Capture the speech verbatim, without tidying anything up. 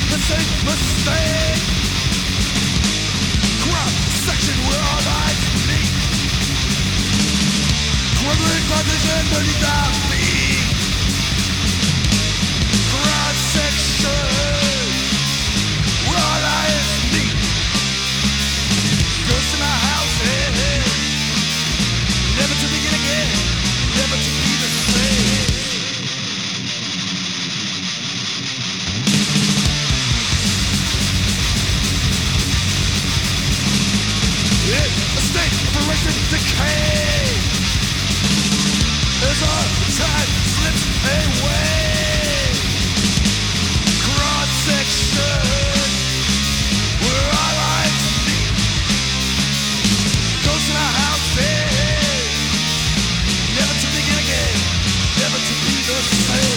the same mistake. Cross section where our lives meet. Crumbling partition beneath our feet. Cross section where our lives meet. Ghost in my house, hey, hey. Never to begin again, never to be the same. A state of arrested decay as our time slips away. Cross section where our lives meet. Ghosts in our house, hey, never to begin again, never to be the same.